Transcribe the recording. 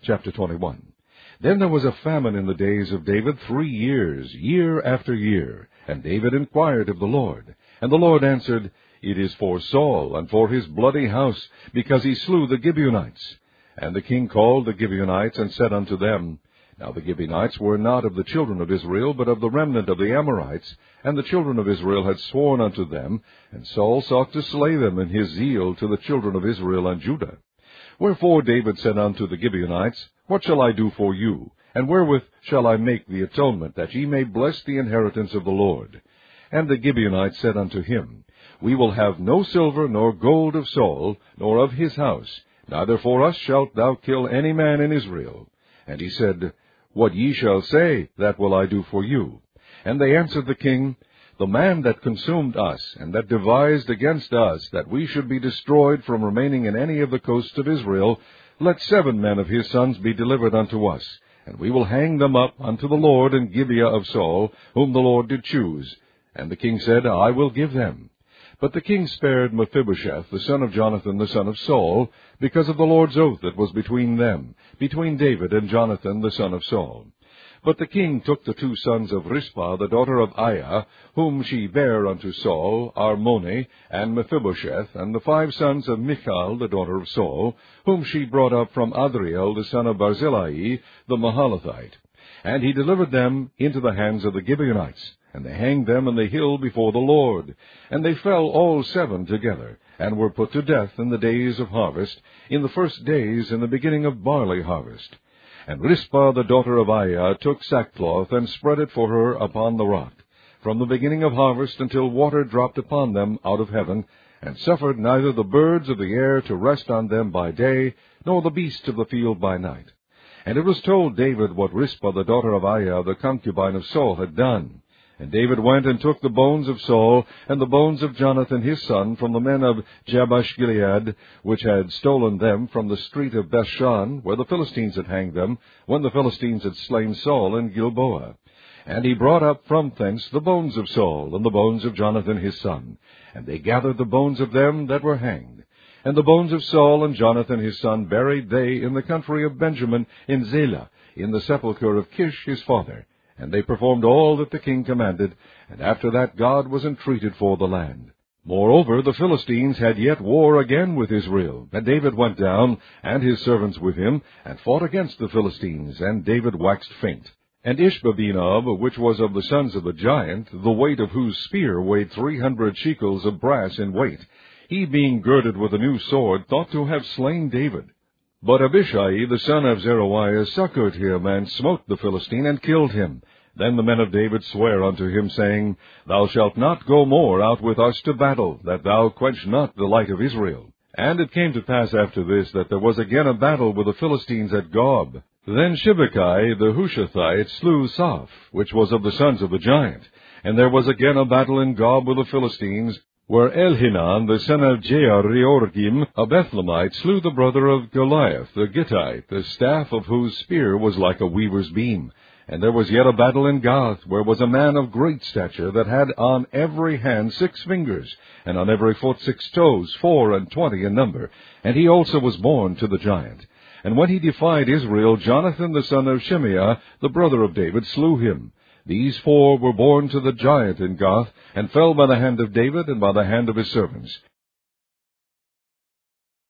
Chapter 21. Then there was a famine in the days of David 3 years, year after year. And David inquired of the Lord. And the Lord answered, It is for Saul, and for his bloody house, because he slew the Gibeonites. And the king called the Gibeonites, and said unto them, Now the Gibeonites were not of the children of Israel, but of the remnant of the Amorites. And the children of Israel had sworn unto them, and Saul sought to slay them in his zeal to the children of Israel and Judah. Wherefore David said unto the Gibeonites, What shall I do for you? And wherewith shall I make the atonement, that ye may bless the inheritance of the Lord? And the Gibeonites said unto him, We will have no silver nor gold of Saul, nor of his house, neither for us shalt thou kill any man in Israel. And he said, What ye shall say, that will I do for you. And they answered the king, The man that consumed us, and that devised against us, that we should be destroyed from remaining in any of the coasts of Israel, let 7 men of his sons be delivered unto us, and we will hang them up unto the Lord in Gibeah of Saul, whom the Lord did choose. And the king said, I will give them. But the king spared Mephibosheth, the son of Jonathan, the son of Saul, because of the Lord's oath that was between them, between David and Jonathan, the son of Saul. But the king took the 2 sons of Rizpah, the daughter of Aiah, whom she bare unto Saul, Armoni, and Mephibosheth, and the 5 sons of Michal, the daughter of Saul, whom she brought up from Adriel, the son of Barzillai, the Mahalathite. And he delivered them into the hands of the Gibeonites, and they hanged them in the hill before the Lord. And they fell all 7 together, and were put to death in the days of harvest, in the first days in the beginning of barley harvest. And Rizpah the daughter of Aiah took sackcloth, and spread it for her upon the rock, from the beginning of harvest until water dropped upon them out of heaven, and suffered neither the birds of the air to rest on them by day, nor the beasts of the field by night. And it was told David what Rizpah the daughter of Aiah, the concubine of Saul, had done. And David went and took the bones of Saul, and the bones of Jonathan his son, from the men of Jabesh-Gilead, which had stolen them from the street of Bethshan, where the Philistines had hanged them, when the Philistines had slain Saul in Gilboa. And he brought up from thence the bones of Saul, and the bones of Jonathan his son. And they gathered the bones of them that were hanged. And the bones of Saul and Jonathan his son buried they in the country of Benjamin, in Zelah, in the sepulchre of Kish his father. And they performed all that the king commanded, and after that God was entreated for the land. Moreover, the Philistines had yet war again with Israel, and David went down, and his servants with him, and fought against the Philistines, and David waxed faint. And Ishbabenob, which was of the sons of the giant, the weight of whose spear weighed 300 shekels of brass in weight, he being girded with a new sword, thought to have slain David. But Abishai, the son of Zeruiah, succored him, and smote the Philistine, and killed him. Then the men of David sware unto him, saying, Thou shalt not go more out with us to battle, that thou quench not the light of Israel. And it came to pass after this, that there was again a battle with the Philistines at Gob. Then Shibbekai the Hushathite slew Saph, which was of the sons of the giant. And there was again a battle in Gob with the Philistines, where Elhanan, the son of Jeareorgim, a Bethlehemite, slew the brother of Goliath, the Gittite, the staff of whose spear was like a weaver's beam. And there was yet a battle in Gath, where was a man of great stature, that had on every hand 6 fingers, and on every foot 6 toes, 24 in number. And he also was born to the giant. And when he defied Israel, Jonathan the son of Shimeah, the brother of David, slew him. These 4 were born to the giant in Gath, and fell by the hand of David and by the hand of his servants.